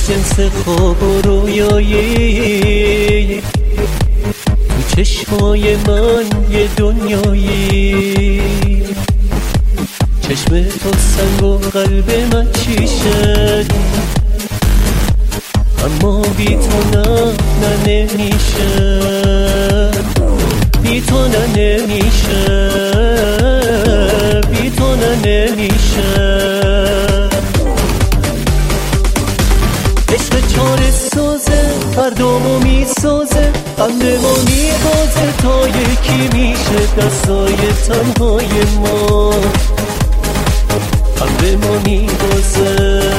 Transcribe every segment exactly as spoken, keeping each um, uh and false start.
جنس خواب و رویایی، تو چشمای من یه دنیایی. چشم تو سنگ و قلب من شیشه، اما بی تو نه نه نمیشه، بی تو نه نمیشه، بی تو نه نمیشه. عشق چاره سازه فردامو میسازه، قلب ما میبازه تا یکی میشه دستای تنهای ما. قلب ما میبازه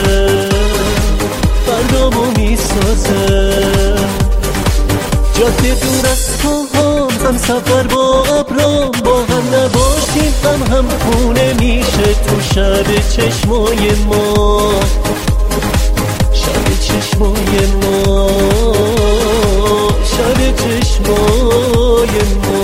فردامو میسازه. جاده دور از تو هم هم سفر با ابرام، با هم نباشیم هم هم خونه میشه تو شب چشمای ما، شب چشمای ما، شب چشمای ما.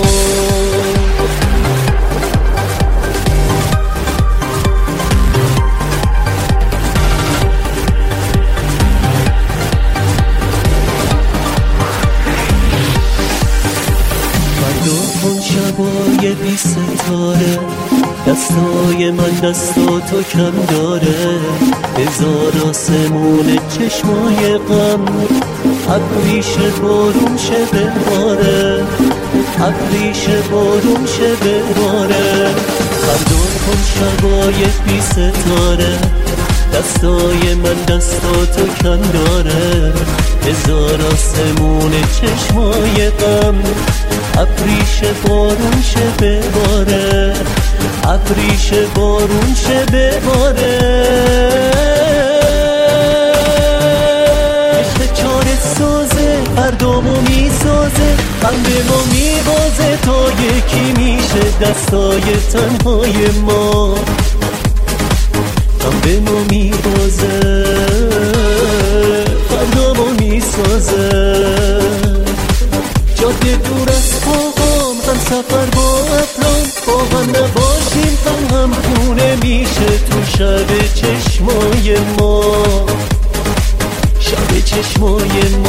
اون شبای بی ستاره، دستای من دستا تو کم داره. هزار آسمون چشمای غم، ابریش بارون شه بباره، ابریش بارون شه بباره. فردا اون شبای بی ستاره، دستای من دستا تو کم داره. هزار آسمون چشمای غم، ابریش بارون شه بباره، ابریش بارون شه بباره. عشق چاره سازه فردامو میسازه، قلب ما میبازه تا یکی میشه دستای تنهای ما. قلب ما میبازه فردامو میسازه. جاده دور از پاهام هم سفر با ابرام، با هم نباشیم هم هم خونه میشه تو شب چشمای ما، شب چشمای ما.